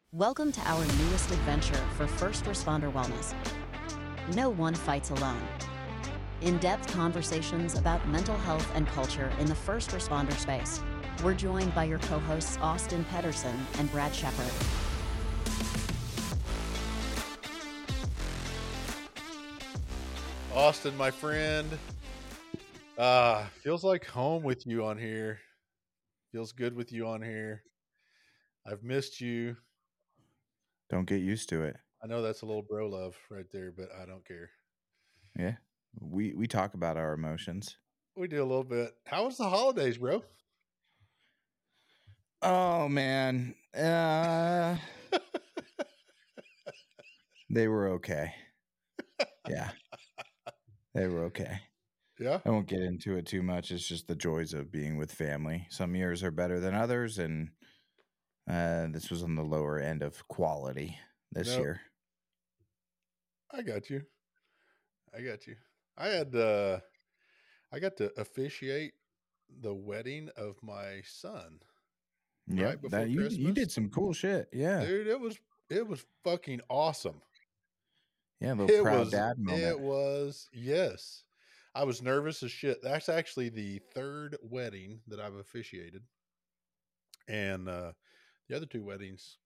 Welcome to our newest adventure for first responder wellness. No one fights alone. In-depth conversations about mental health and culture in the first responder space. We're joined by your co-hosts Austin Pedersen and Brad Shepard. Austin, my friend, feels like home with you on here. Feels good with you on here. I've missed you. Don't get used to it. I know that's a little bro love right there, but I don't care. Yeah. We talk about our emotions. We do a little bit. How was the holidays, bro? Oh man. They were okay. Yeah. They were okay. Yeah. I won't get into it too much. It's just the joys of being with family. Some years are better than others, and this was on the lower end of quality this No, year. I got you. I got you. I had I got to officiate the wedding of my son Yep. right before That you Christmas. did some cool shit. Yeah. Dude, it was fucking awesome. Yeah, a little It proud was dad moment. it was yes. I was nervous as shit. That's actually the third wedding that I've officiated. And the other two weddings,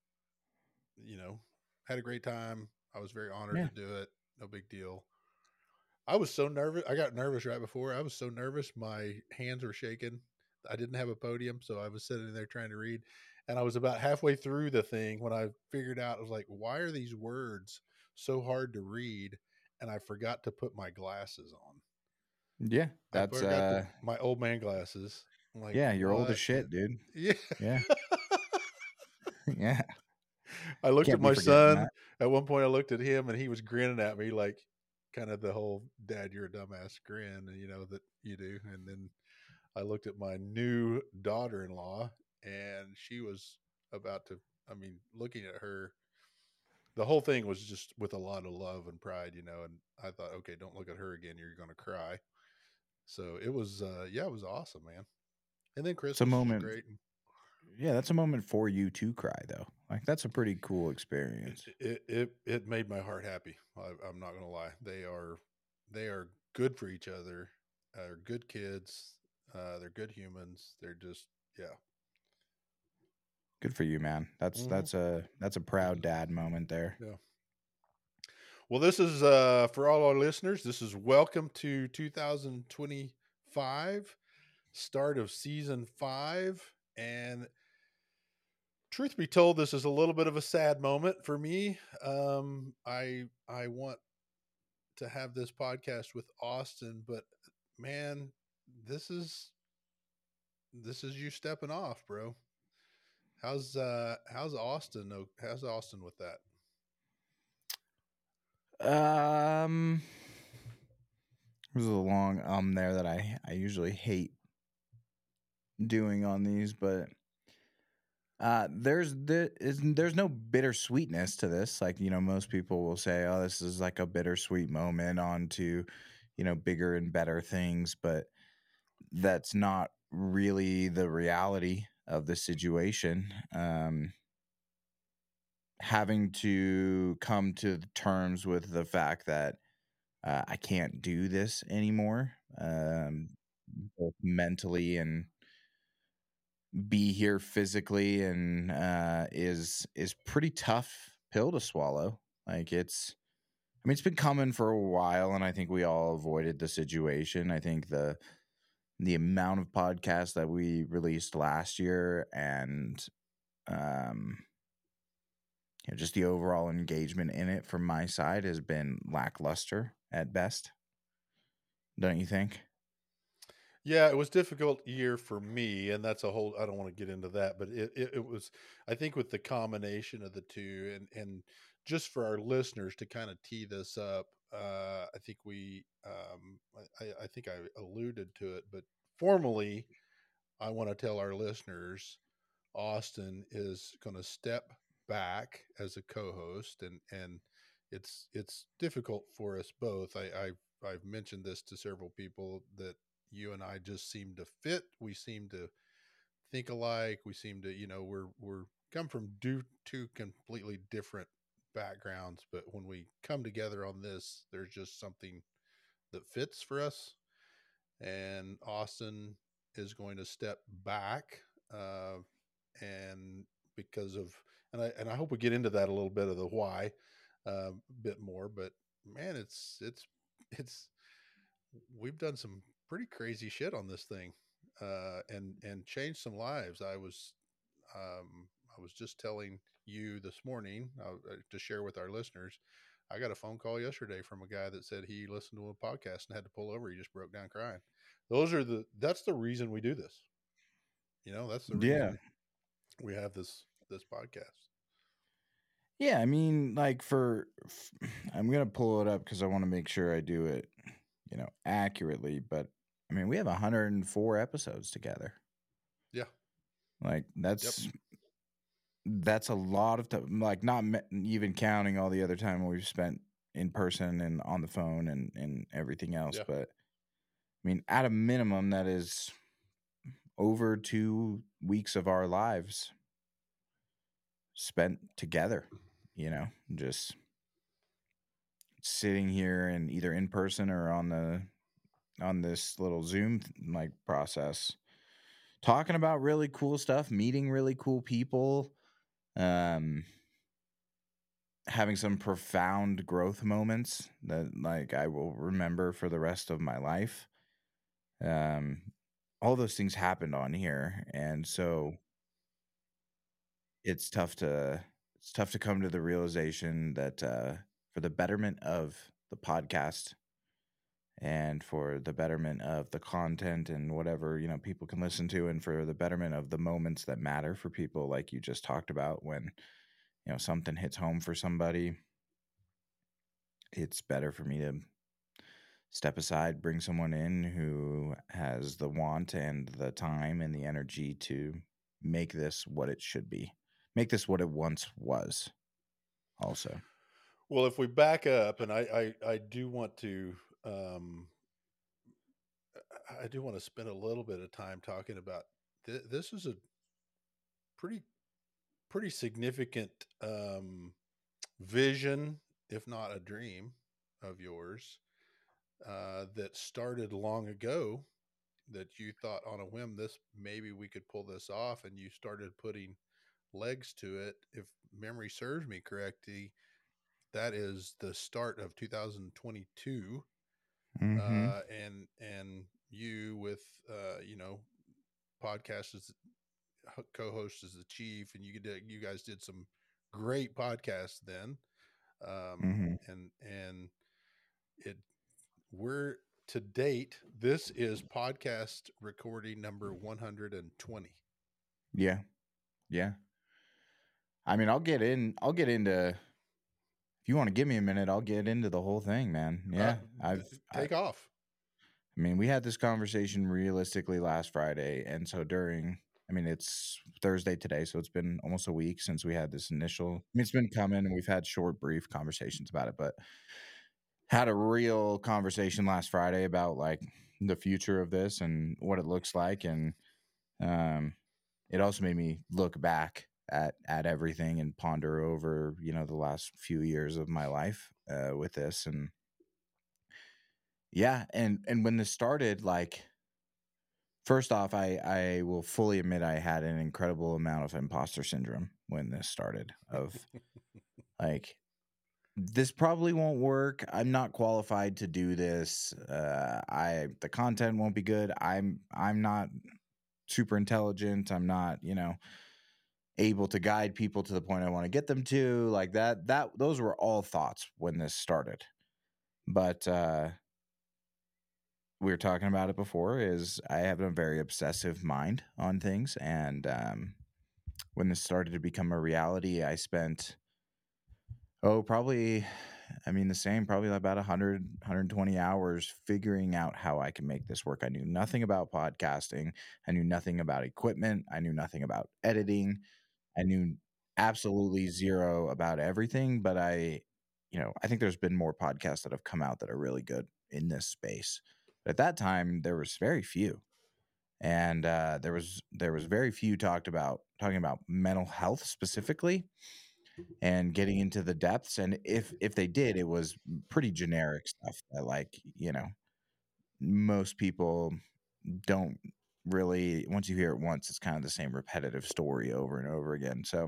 had a great time. I was very honored Yeah. to do it. No big deal. I was so nervous. I got nervous right before. I was so nervous. My hands were shaking. I didn't have a podium, so I was sitting there trying to read. And I was about halfway through the thing when I figured out, I was like, why are these words so hard to read? And I forgot to put my glasses on. Yeah. I That's forgot my old man glasses. I'm like, yeah, you're old as what? shit, dude. Yeah. Yeah. Yeah. I looked at Can't be my forgetting son. that. At one point, I looked at him and he was grinning at me like kind of the whole dad, you're a dumbass grin, that you do. And then I looked at my new daughter in law and she was about to, looking at her, the whole thing was just with a lot of love and pride, and I thought, okay, don't look at her again. You're going to cry. So it was, yeah, it was awesome, man. And then It's a Christmas was moment. great. Yeah, that's a moment for you to cry, though. Like, that's a pretty cool It, experience. it made my heart happy. I'm not going to lie. They are good for each other. They're good kids. They're good humans. They're just, yeah. Good for you, man. That's Hmm. that's a proud dad moment there. Yeah. Well, this is for all our listeners. This is welcome to 2025, start of season 5, and truth be told, this is a little bit of a sad moment for me. I want to have this podcast with Austin, but man, this is this is you stepping off, bro. How's Austin? How's Austin with that? Um, there's a long there that I usually hate doing on these, but there's no bittersweetness to this. Like, most people will say, "Oh, this is like a bittersweet moment on to, bigger and better things," but that's not really the reality of the situation. Having to come to terms with the fact that I can't do this anymore, both mentally and be here physically, and is pretty tough pill to swallow. Like, it's been coming for a while, and I think we all avoided the situation. I think the amount of podcasts that we released last year, and um just the overall engagement in it from my side has been lackluster at best. Don't you think? Yeah, it was difficult year for me, and that's a whole. I don't want to get into that, but it was. I think with the combination of the two, and just for our listeners to kind of tee this up, I think I think I alluded to it, but formally, I want to tell our listeners, Austin is going to step back as a co-host, and it's difficult for us both. I've mentioned this to several people that you and I just seem to fit. We seem to think alike. We seem to, we're come from two completely different backgrounds, but when we come together on this, there's just something that fits for us. And Austin is going to step back, and because of and I hope we get into that a little bit of the why, bit more. But man, it's we've done some pretty crazy shit on this thing, and changed some lives. I was just telling you this morning, to share with our listeners. I got a phone call yesterday from a guy that said he listened to a podcast and had to pull over. He just broke down crying. That's the reason we do this. That's the Yeah. reason we have this podcast. Yeah, I mean, like I'm gonna pull it up because I want to make sure I do it, accurately. But I mean, we have 104 episodes together. Yeah, like that's a lot of time. Like not even counting all the other time we've spent in person and on the phone and everything else. Yeah. But I mean, at a minimum, that is over 2 weeks of our lives spent together. Just sitting here and either in person or on this little Zoom like process, talking about really cool stuff, meeting really cool people, having some profound growth moments that like I will remember for the rest of my life. All those things happened on here, and so it's tough to come to the realization that for the betterment of the podcast and for the betterment of the content and whatever people can listen to, and for the betterment of the moments that matter for people, like you just talked about, when something hits home for somebody, it's better for me to step aside, bring someone in who has the want and the time and the energy to make this what it should be, make this what it once was also. Well, if we back up, and I do want to, I do want to spend a little bit of time talking about this is a pretty pretty significant, vision, if not a dream, of yours, that started long ago. That you thought on a whim, this maybe we could pull this off, and you started putting legs to it. If memory serves me correctly, that is the start of 2022. Mm-hmm. And you with podcast as co-host as the chief, and you guys did some great podcasts then. Mm-hmm. And it we're to date, this is podcast recording number 120. Yeah. I mean, I'll get into, if you want to give me a minute, I'll get into the whole thing, man. Yeah. Take off. I mean, we had this conversation realistically last Friday. And so it's Thursday today. So it's been almost a week since we had this initial, it's been coming, and we've had short, brief conversations about it, but had a real conversation last Friday about like the future of this and what it looks like. And it also made me look back at everything and ponder over, the last few years of my life with this. And yeah, and when this started, like, first off, I will fully admit I had an incredible amount of imposter syndrome when this started, of like, this probably won't work. I'm not qualified to do this. The content won't be good. I'm not super intelligent. I'm not, able to guide people to the point I want to get them to, like that. Those were all thoughts when this started. But we were talking about it before, is I have a very obsessive mind on things. And when this started to become a reality, I spent, probably about 100, 120 hours figuring out how I can make this work. I knew nothing about podcasting. I knew nothing about equipment. I knew nothing about editing. I knew absolutely zero about everything. But I think there's been more podcasts that have come out that are really good in this space. But at that time, there was very few. and there was very few talking about mental health specifically and getting into the depths. And if they did, it was pretty generic stuff that, like, most people don't really, once you hear it once, it's kind of the same repetitive story over and over again. So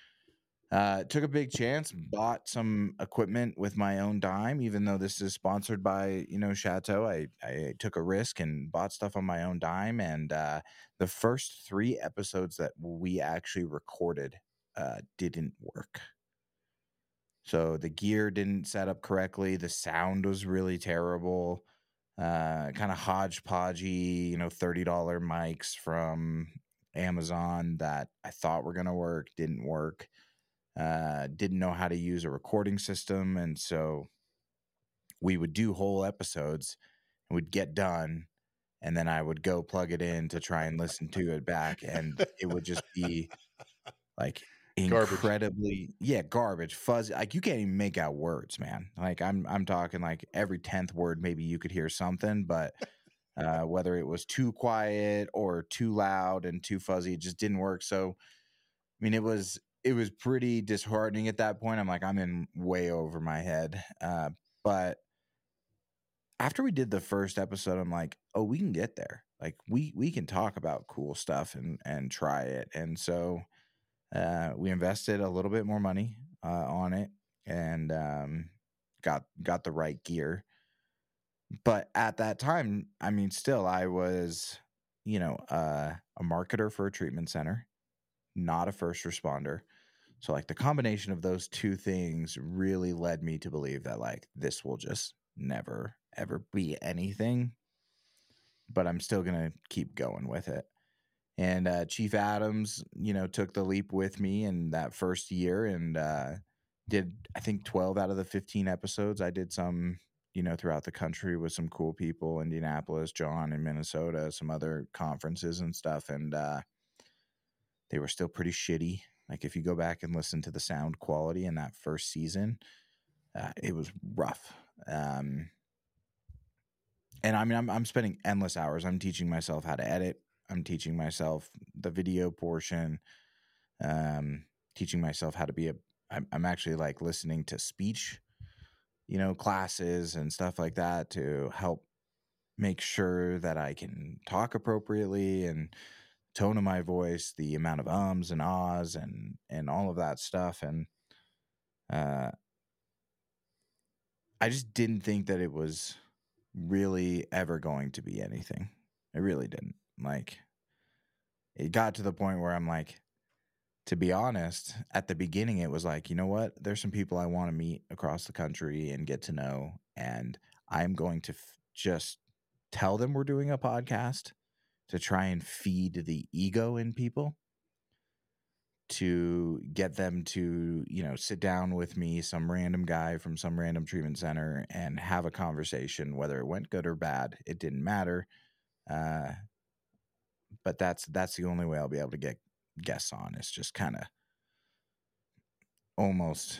took a big chance, bought some equipment with my own dime, even though this is sponsored by, Chateau. I took a risk and bought stuff on my own dime. And the first 3 episodes that we actually recorded didn't work. So the gear didn't set up correctly. The sound was really terrible. Kind of hodgepodgey, $30 mics from Amazon that I thought were going to work, didn't work. Didn't know how to use a recording system. And so we would do whole episodes and we'd get done. And then I would go plug it in to try and listen to it back. And it would just be like incredibly garbage, fuzzy. Like, you can't even make out words, man. Like, I'm talking like every 10th word maybe you could hear something, but whether it was too quiet or too loud and too fuzzy, it just didn't work. So I mean, it was pretty disheartening at that point. I'm like, I'm in way over my head. But after we did the first episode, I'm like, oh, we can get there. Like, we can talk about cool stuff and try it. And so we invested a little bit more money on it and got the right gear. But at that time, I mean, still, I was, a marketer for a treatment center, not a first responder. So, like, the combination of those 2 things really led me to believe that, like, this will just never, ever be anything. But I'm still going to keep going with it. And Chief Adams, took the leap with me in that first year and did, I think, 12 out of the 15 episodes. I did some, throughout the country with some cool people, Indianapolis, John in Minnesota, some other conferences and stuff. And they were still pretty shitty. Like, if you go back and listen to the sound quality in that first season, it was rough. And I mean, I'm spending endless hours. I'm teaching myself how to edit. I'm teaching myself the video portion. Teaching myself how to be I'm actually like listening to speech, classes and stuff like that to help make sure that I can talk appropriately and tone of my voice, the amount of ums and ahs and all of that stuff. And I just didn't think that it was really ever going to be anything. I really didn't. Like, it got to the point where I'm like, to be honest, at the beginning, it was like, you know what? There's some people I want to meet across the country and get to know. And I'm going to just tell them we're doing a podcast to try and feed the ego in people, to get them to, sit down with me, some random guy from some random treatment center, and have a conversation. Whether it went good or bad, it didn't matter. But that's the only way I'll be able to get guests on. It's just kind of almost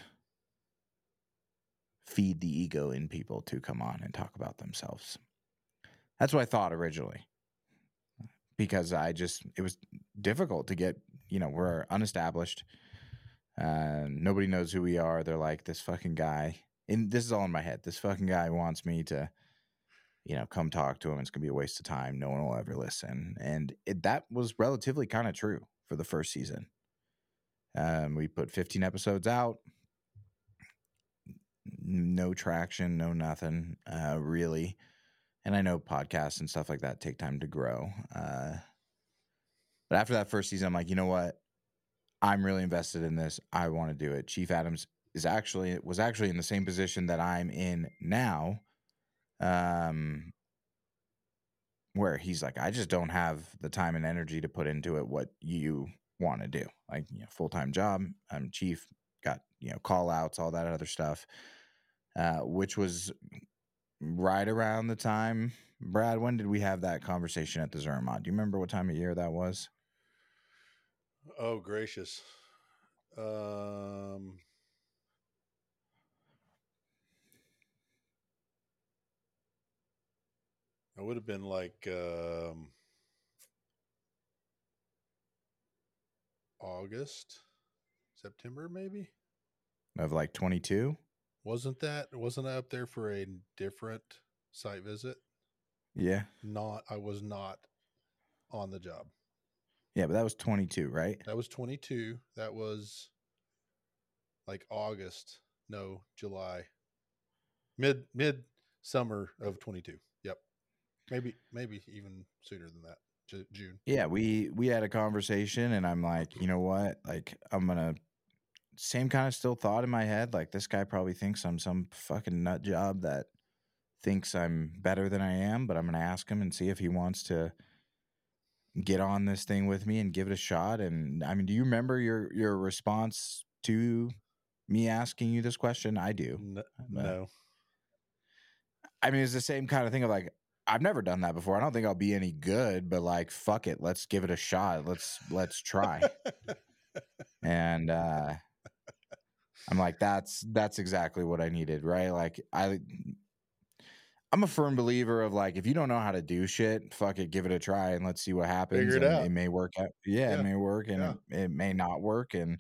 feed the ego in people to come on and talk about themselves. That's what I thought originally, because it was difficult to get, we're unestablished. Nobody knows who we are. They're like, this fucking guy, and this is all in my head. This fucking guy wants me to, come talk to him. It's going to be a waste of time. No one will ever listen. And that was relatively kind of true for the first season. We put 15 episodes out. No traction, no nothing, really. And I know podcasts and stuff like that take time to grow. But after that first season, I'm like, you know what? I'm really invested in this. I want to do it. Chief Adams was actually in the same position that I'm in now, where he's like, I just don't have the time and energy to put into it what you want to do. Like, full-time job. I'm chief, got, call outs, all that other stuff, which was right around the time. Brad, when did we have that conversation at the Zermatt? Do you remember what time of year that was? Oh, gracious. It would have been like August, September, maybe. Of like 22. Wasn't I up there for a different site visit? Yeah. I was not on the job. Yeah, but that was 22, right? That was 22. That was like August. No, July. Mid summer of 22. Yep. Maybe even sooner than that. June. Yeah, we had a conversation and I'm like, you know what? Like I'm gonna same kind of still thought in my head. Like this guy probably thinks I'm some fucking nut job that thinks I'm better than I am, but I'm gonna ask him and see if he wants to get on this thing with me and give it a shot. And I mean, do you remember your response to me asking you this question? I do. No. I mean, it's the same kind of thing of like, I've never done that before. I don't think I'll be any good, but like, fuck it. Let's give it a shot. Let's try. And I'm like, that's exactly what I needed, right? Like I'm a firm believer of like, if you don't know how to do shit, fuck it, give it a try and let's see what happens. Figure it and out. It may work out. Yeah, it may work and it may not work. And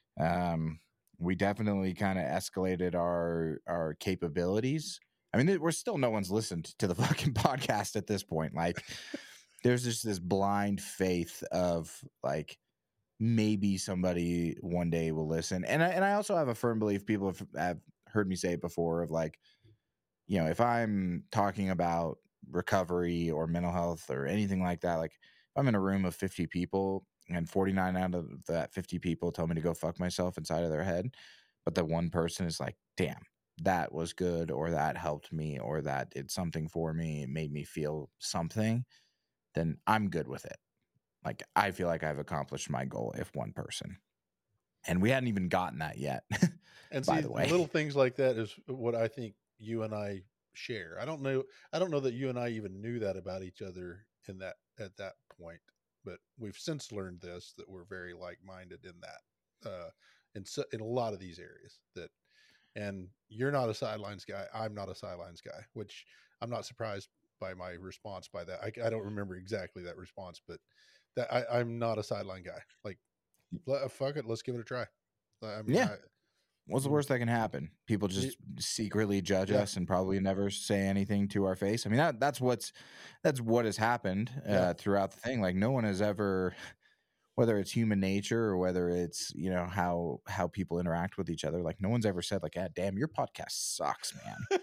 we definitely kind of escalated our capabilities. I mean, we're still no one's listened to the fucking podcast at this point. Like, there's just this blind faith of like maybe somebody one day will listen. And I also have a firm belief, people have heard me say it before, of like, you know, if I'm talking about recovery or mental health or anything like that, like if I'm in a room of 50 people and 49 out of that 50 people tell me to go fuck myself inside of their head, but the one person is like, damn, that was good, or that helped me, or that did something for me, it made me feel something, then I'm good with it. Like, I feel like I've accomplished my goal if one person. And we hadn't even gotten that yet. And by see, the way, little things like that is what I think you and I share. I don't know that you and I even knew that about each other at that point, but we've since learned this, that we're very like-minded in that, in a lot of these areas. That, and you're not a sidelines guy. I'm not a sidelines guy, which I'm not surprised by my response by that. I don't remember exactly that response, but that I'm not a sideline guy. Like, fuck it, let's give it a try. I mean, yeah. What's the worst that can happen? People just secretly judge us and probably never say anything to our face. I mean, that's what has happened throughout the thing. Like, no one has ever, whether it's human nature or whether it's, you know, how people interact with each other, like no one's ever said like, "Ah, damn, your podcast sucks, man."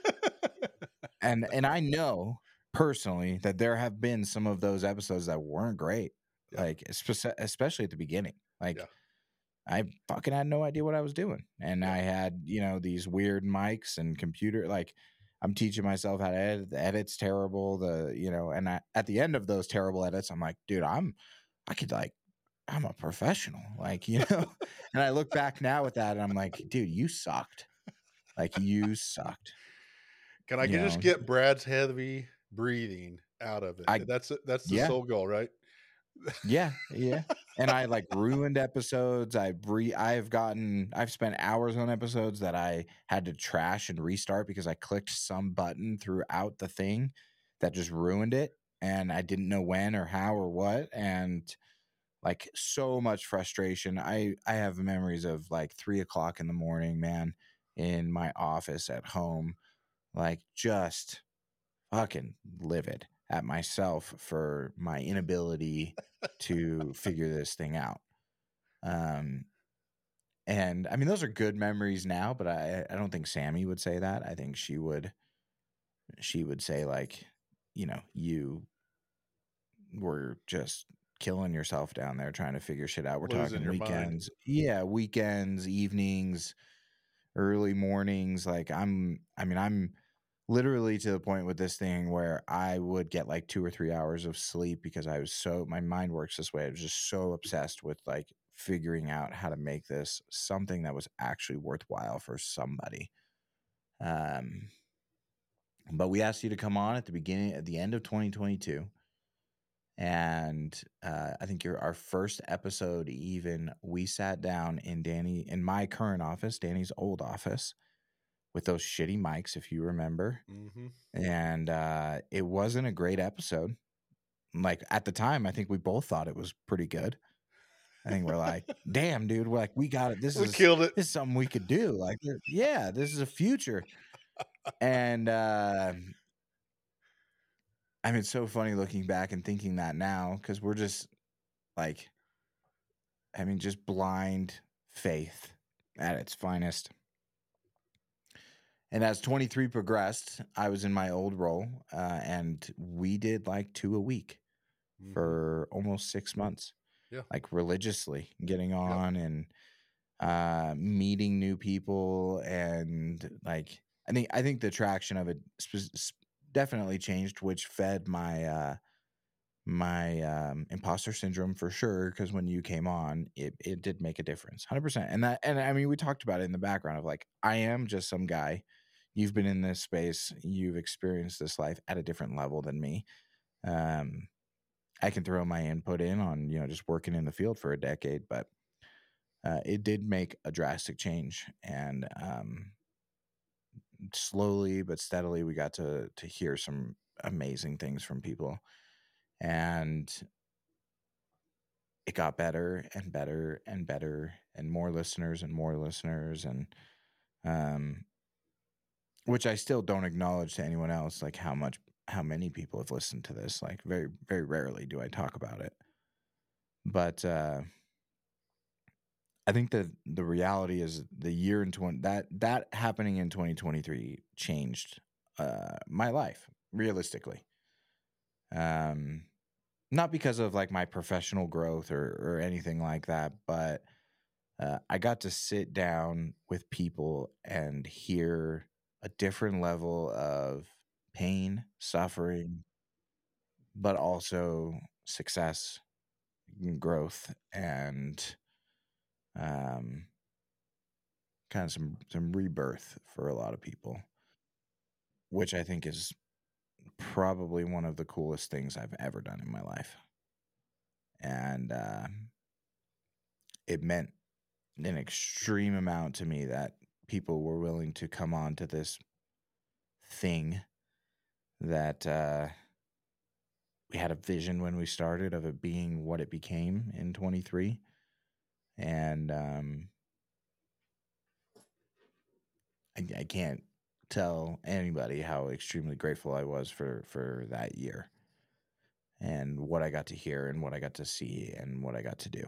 and I know personally that there have been some of those episodes that weren't great, like especially at the beginning. Like, I fucking had no idea what I was doing. And I had, you know, these weird mics and computer, like I'm teaching myself how to edit. The edit's terrible. And at the end of those terrible edits, I'm like, dude, I'm a professional, like, you know. And I look back now with that and I'm like, dude, you sucked. Like, you sucked. Can I just get Brad's heavy breathing out of it? That's the sole goal, right? Yeah. And I like ruined episodes. I've spent hours on episodes that I had to trash and restart because I clicked some button throughout the thing that just ruined it. And I didn't know when or how or what. And like, so much frustration. I have memories of like 3:00 in the morning, man, in my office at home, like just fucking livid at myself for my inability to figure this thing out. And I mean, those are good memories now, but I don't think Sammy would say that. I think she would say like, you know, you were just killing yourself down there trying to figure shit out. We're talking weekends. Yeah, weekends, evenings, early mornings. Like I'm literally to the point with this thing where I would get like 2 or 3 hours of sleep because my mind works this way. I was just so obsessed with like figuring out how to make this something that was actually worthwhile for somebody. But we asked you to come on at the end of 2022. And I think our first episode, even, we sat down in my current office, Danny's old office, with those shitty mics, if you remember. Mm-hmm. And it wasn't a great episode. Like, at the time, I think we both thought it was pretty good. I think we're like, damn, dude, we're like, we got it. We killed it. This is something we could do. Like, yeah, this is a future. And I mean, it's so funny looking back and thinking that now, because we're just like, I mean, just blind faith at its finest. And as 23 progressed, I was in my old role, and we did like 2 a week for almost 6 months. Yeah. Like religiously getting on and meeting new people, and like I think the traction of it definitely changed, which fed my my imposter syndrome for sure, because when you came on, it did make a difference 100%. And I mean, we talked about it in the background of like, I am just some guy. You've been in this space, you've experienced this life at a different level than me. I can throw my input in on, you know, just working in the field for a decade, but it did make a drastic change. And slowly but steadily, we got to hear some amazing things from people, and it got better and better and better, and more listeners, and which I still don't acknowledge to anyone else, like how many people have listened to this. Like very, very rarely do I talk about it. But I think that the reality is the year in that happening in 2023 changed my life realistically. Not because of like my professional growth or anything like that, but I got to sit down with people and hear a different level of pain, suffering, but also success, growth, and kind of some rebirth for a lot of people, which I think is probably one of the coolest things I've ever done in my life. And it meant an extreme amount to me that people were willing to come on to this thing that we had a vision when we started of it being what it became in 23. And I can't tell anybody how extremely grateful I was for that year and what I got to hear and what I got to see and what I got to do.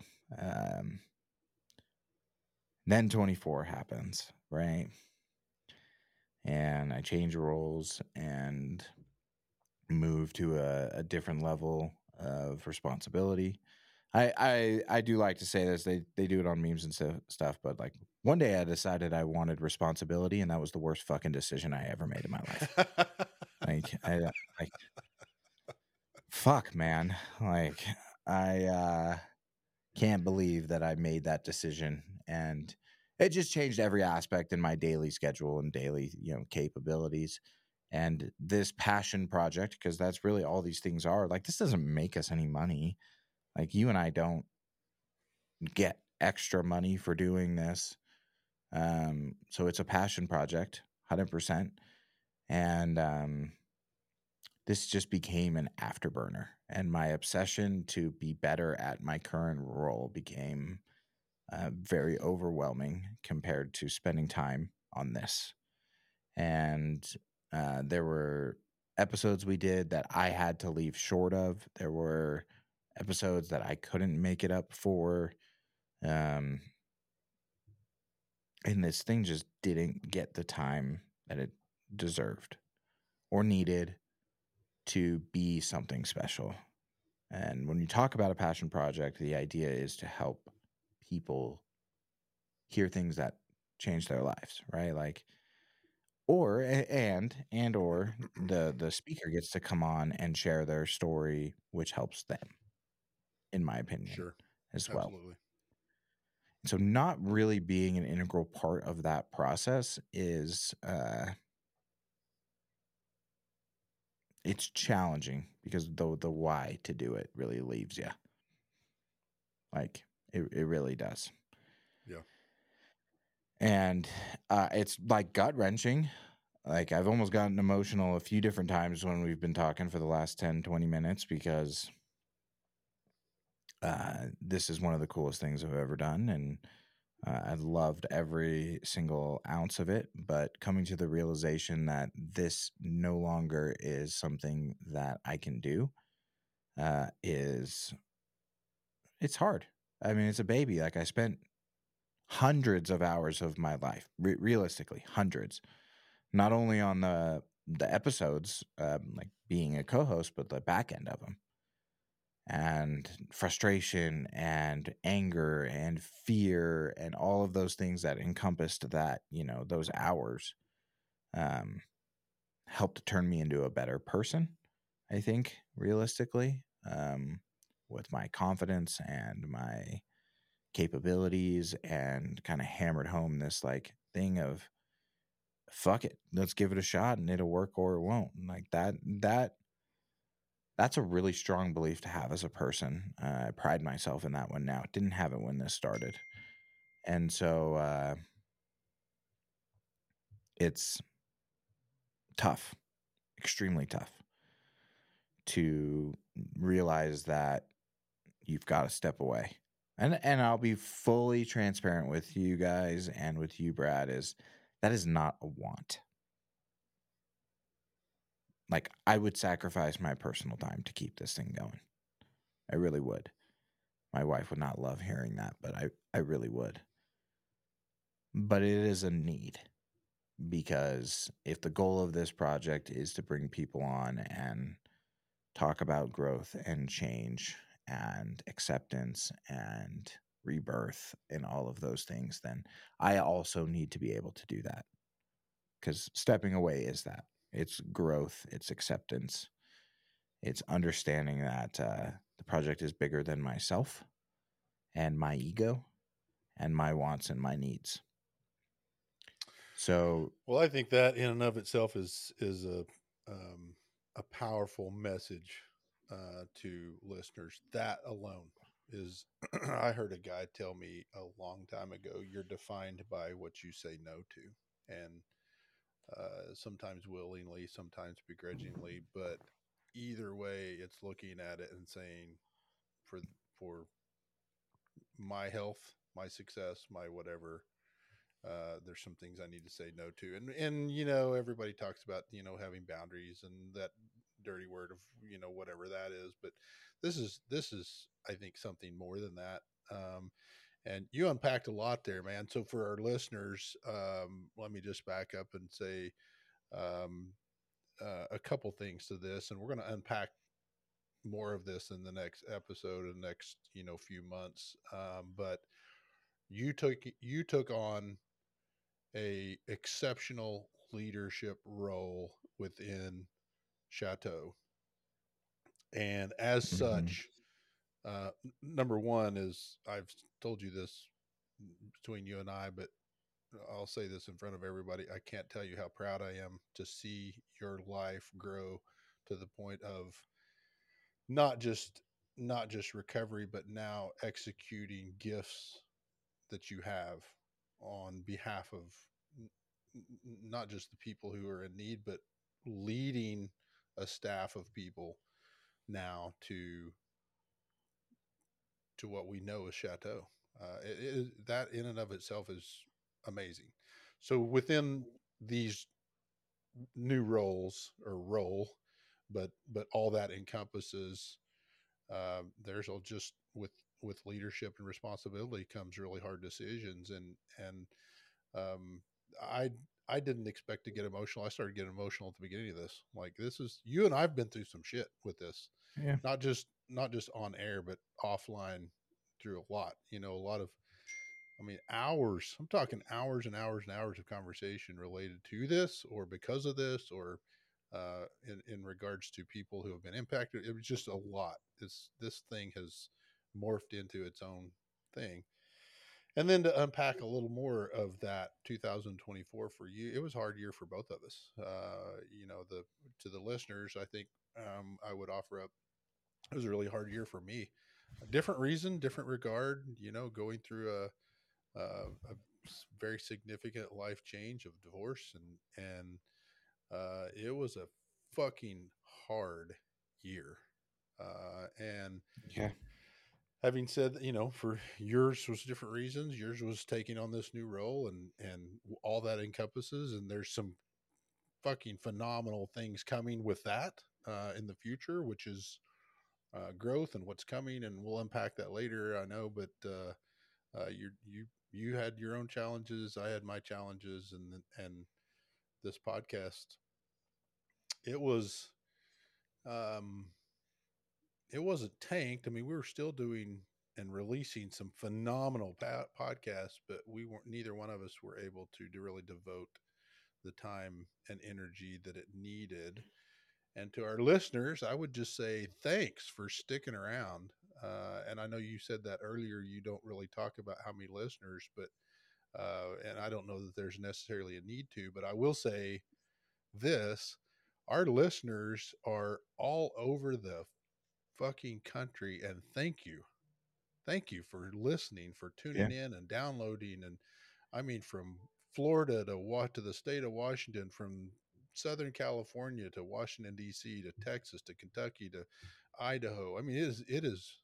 Then 24 happens, right? And I change roles and move to a different level of responsibility. I do like to say this. They do it on memes and stuff, but like one day I decided I wanted responsibility, and that was the worst fucking decision I ever made in my life. like fuck, man. Like I can't believe that I made that decision, and it just changed every aspect in my daily schedule and daily, you know, capabilities. And this passion project, because that's really all these things are. Like, this doesn't make us any money. Like, you and I don't get extra money for doing this. So it's a passion project, 100%. And this just became an afterburner. And my obsession to be better at my current role became very overwhelming compared to spending time on this. And there were episodes we did that I had to leave short of. There were episodes that I couldn't make it up for. And this thing just didn't get the time that it deserved or needed to be something special. And when you talk about a passion project, the idea is to help people hear things that change their lives, right? Like, or the speaker gets to come on and share their story, which helps them, in my opinion, Sure. as well. Absolutely. So not really being an integral part of that process is it's challenging, because the why to do it really leaves you. Like it really does. Yeah. And it's like gut wrenching. Like I've almost gotten emotional a few different times when we've been talking for the last 10, 20 minutes, because this is one of the coolest things I've ever done, and I loved every single ounce of it. But coming to the realization that this no longer is something that I can do is it's hard. I mean, it's a baby. Like, I spent hundreds of hours of my life, realistically, hundreds, not only on the episodes, like being a co-host, but the back end of them, and frustration and anger and fear and all of those things that encompassed that, those hours, um, helped to turn me into a better person, I think, realistically, with my confidence and my capabilities, and kind of hammered home this like thing of fuck it, let's give it a shot and it'll work or it won't. Like that's a really strong belief to have as a person. I pride myself in that one now. Didn't have it when this started. And so it's tough, extremely tough to realize that you've got to step away. And I'll be fully transparent with you guys and with you, Brad, is that is not a want. Like, I would sacrifice my personal time to keep this thing going. I really would. My wife would not love hearing that, but I really would. But it is a need, because if the goal of this project is to bring people on and talk about growth and change and acceptance and rebirth and all of those things, then I also need to be able to do that. Because stepping away is that. It's growth, it's acceptance, it's understanding that the project is bigger than myself and my ego and my wants and my needs. So, Well, I think that in and of itself is a powerful message to listeners. That alone is. I heard a guy tell me a long time ago, "You're defined by what you say no to," and sometimes willingly, sometimes begrudgingly, but either way, it's looking at it and saying, "For for my health, my success, my whatever." There's some things I need to say no to, and everybody talks about having boundaries and that dirty word of whatever that is, but this is I think something more than that. And you unpacked a lot there, man. So for our listeners, let me just back up and say um, a couple things to this, and we're going to unpack more of this in the next episode and next few months. But you took on a exceptional leadership role within Chateau, and as such, number one is, I've told you this between you and I, but I'll say this in front of everybody. I can't tell you how proud I am to see your life grow to the point of not just not just recovery, but now executing gifts that you have on behalf of not just the people who are in need, but leading a staff of people now to what we know as Chateau. That in and of itself is amazing. So within these new roles or role, but all that encompasses, there's just with leadership and responsibility comes really hard decisions, and um, I I didn't expect to get emotional. I started getting emotional at the beginning of this. Like, this is, you and I've been through some shit with this, yeah. not just on air, but offline, through a lot. A lot of, I mean, hours. I'm talking hours and hours and hours of conversation related to this, or because of this, or in regards to people who have been impacted. It was just a lot. This thing has morphed into its own thing. And then to unpack a little more of that 2024 for you, it was a hard year for both of us. The to the listeners, I think I would offer up, it was a really hard year for me. A different reason, different regard. Going through a very significant life change of divorce, and it was a fucking hard year. And Yeah. having said that, for yours was different reasons. Yours was taking on this new role, and all that encompasses. And there's some fucking phenomenal things coming with that in the future, which is growth and what's coming, and we'll unpack that later. I know, but you had your own challenges. I had my challenges, and this podcast, it was um it wasn't tanked. I mean, we were still doing and releasing some phenomenal podcasts, but we weren't. Neither one of us were able to really devote the time and energy that it needed. And to our listeners, I would just say thanks for sticking around. And I know you said that earlier. You don't really talk about how many listeners, but and I don't know that there's necessarily a need to. But I will say this: our listeners are all over the fucking country, and thank you for listening, for Yeah. tuning in and downloading. And I mean, from Florida to the state of Washington, from Southern California to Washington D.C. to Texas to Kentucky to Idaho. I mean, it is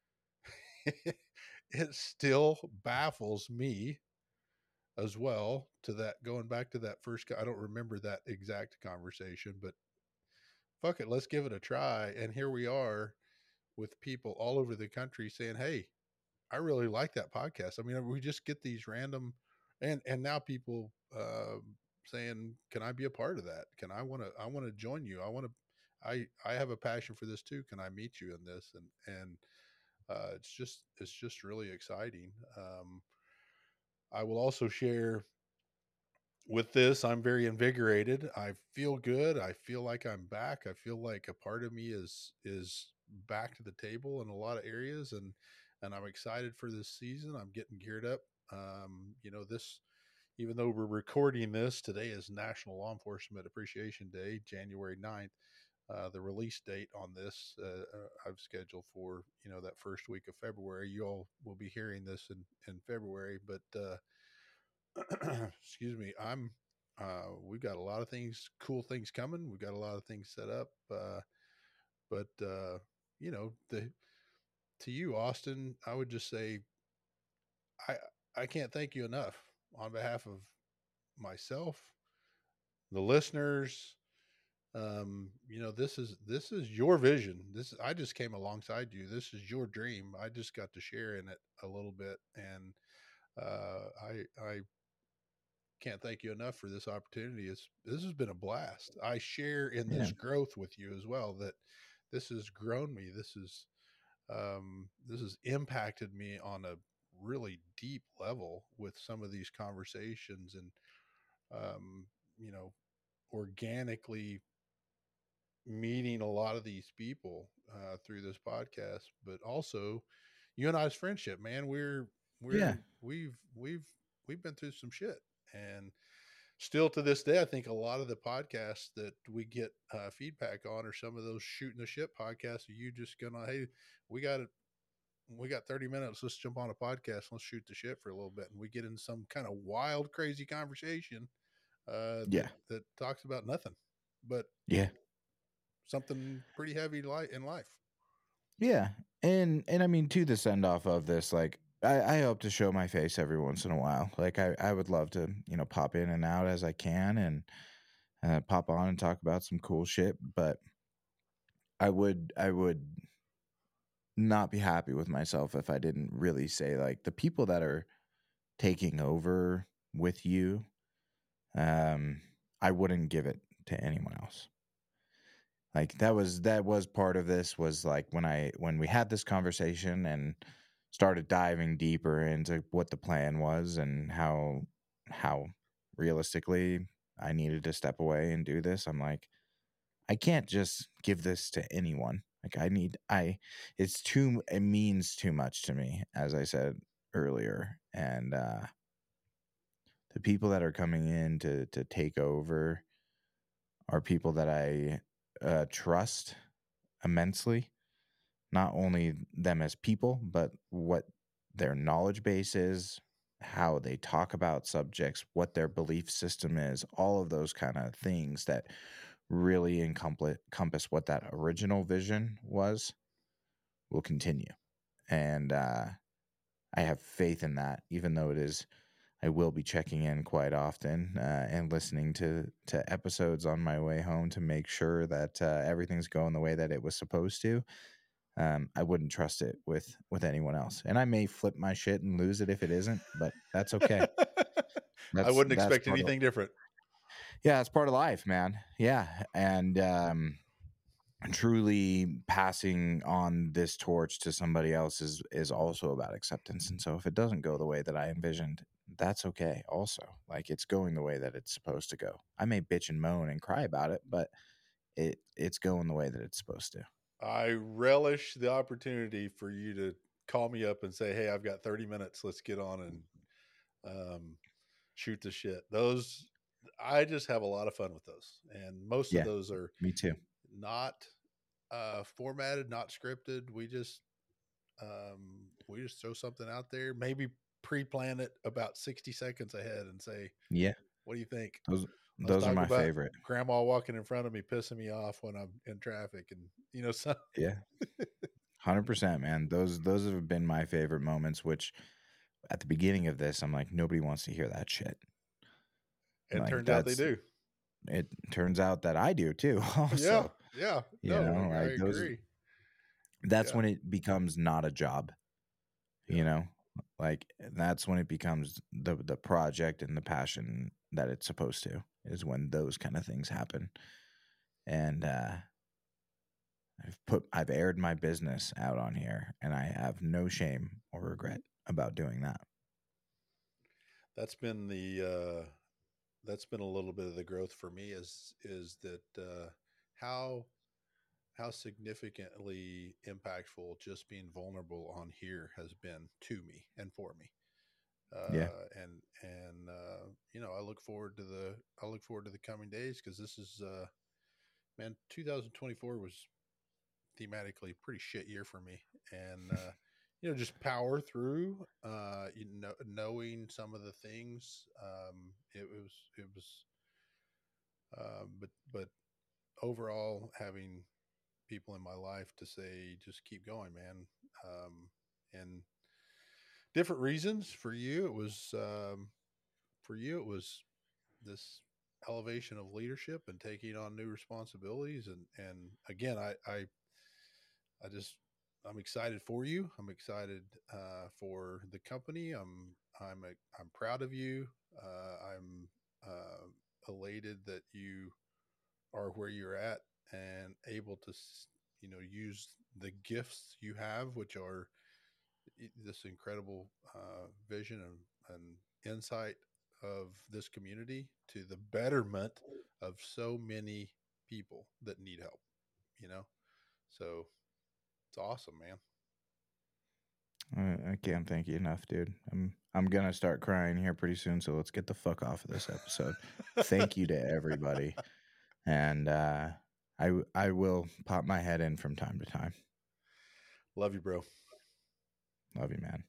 it still baffles me as well, to that, going back to that first. I don't remember that exact conversation, but fuck it, let's give it a try. And here we are with people all over the country saying, "Hey, I really like that podcast." I mean, we just get these random, and now people saying, "Can I be a part of that? Can I want to join you? I have a passion for this too. Can I meet you in this?" And it's just really exciting. I will also share with this. I'm very invigorated. I feel good. I feel like I'm back. I feel like a part of me is back to the table in a lot of areas, and I'm excited for this season. I'm getting geared up. This, even though we're recording this, today is National Law Enforcement Appreciation Day, January 9th. The release date on this, I've scheduled for, that first week of February. You all will be hearing this in February, but excuse me, we've got a lot of cool things coming. We've got a lot of things set up. But the to you, Austin, I would just say, I I can't thank you enough on behalf of myself, the listeners. This is your vision. I just came alongside you. This is your dream. I just got to share in it a little bit, and I can't thank you enough for this opportunity. This has been a blast. I share in Yeah. this growth with you as well. That this has grown me. This has impacted me on a really deep level with some of these conversations, and um, you know, organically meeting a lot of these people through this podcast. But also, you and I's friendship, man. Yeah. We've been through some shit, and still to this day, I think a lot of the podcasts that we get feedback on are some of those shooting the shit podcasts. Are you just gonna, hey, we got it. We got 30 minutes. Let's jump on a podcast. Let's shoot the shit for a little bit. And we get in some kind of wild, crazy conversation Yeah. that talks about nothing but Yeah. something pretty heavy light in life. Yeah. And I mean, to the send off of this, like I hope to show my face every once in a while. Like I would love to, pop in and out as I can, and pop on and talk about some cool shit. But I would not be happy with myself if I didn't really say, like, the people that are taking over with you, I wouldn't give it to anyone else. Like that was part of this, was like when we had this conversation and started diving deeper into what the plan was and how realistically I needed to step away and do this. I'm like, I can't just give this to anyone. Like it means too much to me, as I said earlier. And the people that are coming in to take over are people that I trust immensely. Not only them as people, but what their knowledge base is, how they talk about subjects, what their belief system is, all of those kind of things that really encompass what that original vision was, will continue. And I have faith in that, even though I will be checking in quite often and listening to episodes on my way home to make sure that everything's going the way that it was supposed to. I wouldn't trust it with anyone else. And I may flip my shit and lose it if it isn't, but that's okay. I wouldn't expect anything different. Yeah, it's part of life, man. Yeah. And truly passing on this torch to somebody else is also about acceptance. And so if it doesn't go the way that I envisioned, that's okay also. Like, it's going the way that it's supposed to go. I may bitch and moan and cry about it, but it's going the way that it's supposed to. I relish the opportunity for you to call me up and say, hey, I've got 30 minutes. Let's get on and shoot the shit. Those, I just have a lot of fun with those. And most of those are me too. Not formatted, not scripted. We just throw something out there, maybe pre-plan it about 60 seconds ahead and say, what do you think? Those are my favorite. Grandma walking in front of me, pissing me off when I'm in traffic, and so. Yeah, 100%, man. Those have been my favorite moments. Which at the beginning of this, I'm like, nobody wants to hear that shit. It turns out they do. It turns out that I do too. Also, yeah. I agree. That's when it becomes not a job. Like, that's when it becomes the project and the passion that it's supposed to, is when those kind of things happen. And I've aired my business out on here, and I have no shame or regret about doing that. That's been a little bit of the growth for me is that how significantly impactful just being vulnerable on here has been to me and for me. I look forward to the coming days, because this is 2024 was thematically a pretty shit year for me, and just power through, knowing some of the things, but overall, having people in my life to say, just keep going, man. And different reasons. For you, it was this elevation of leadership and taking on new responsibilities. And again, I'm excited for you. I'm excited for the company. I'm proud of you. I'm elated that you are where you're at and able to, use the gifts you have, which are this incredible vision and insight of this community to the betterment of so many people that need help, so it's awesome, man. I can't thank you enough, dude. I'm gonna start crying here pretty soon, so let's get the fuck off of this episode. Thank you to everybody, and I will pop my head in from time to time. Love you, bro. Love you, man.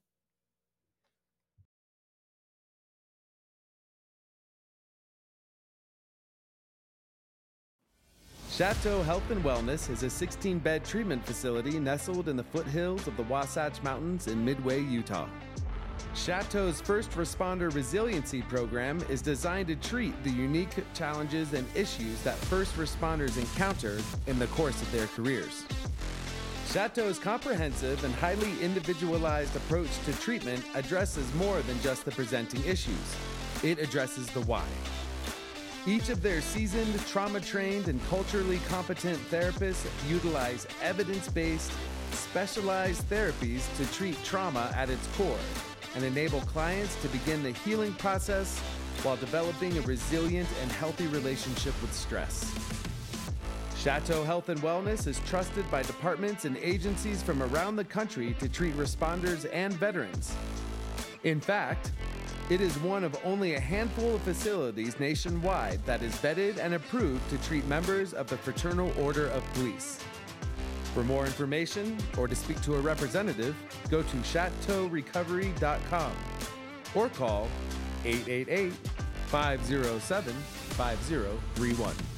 Chateau Health and Wellness is a 16-bed treatment facility nestled in the foothills of the Wasatch Mountains in Midway, Utah. Chateau's First Responder Resiliency Program is designed to treat the unique challenges and issues that first responders encounter in the course of their careers. Chateau's comprehensive and highly individualized approach to treatment addresses more than just the presenting issues. It addresses the why. Each of their seasoned, trauma-trained, and culturally competent therapists utilize evidence-based, specialized therapies to treat trauma at its core and enable clients to begin the healing process while developing a resilient and healthy relationship with stress. Chateau Health and Wellness is trusted by departments and agencies from around the country to treat responders and veterans. In fact, it is one of only a handful of facilities nationwide that is vetted and approved to treat members of the Fraternal Order of Police. For more information or to speak to a representative, go to chateaurecovery.com or call 888-507-5031.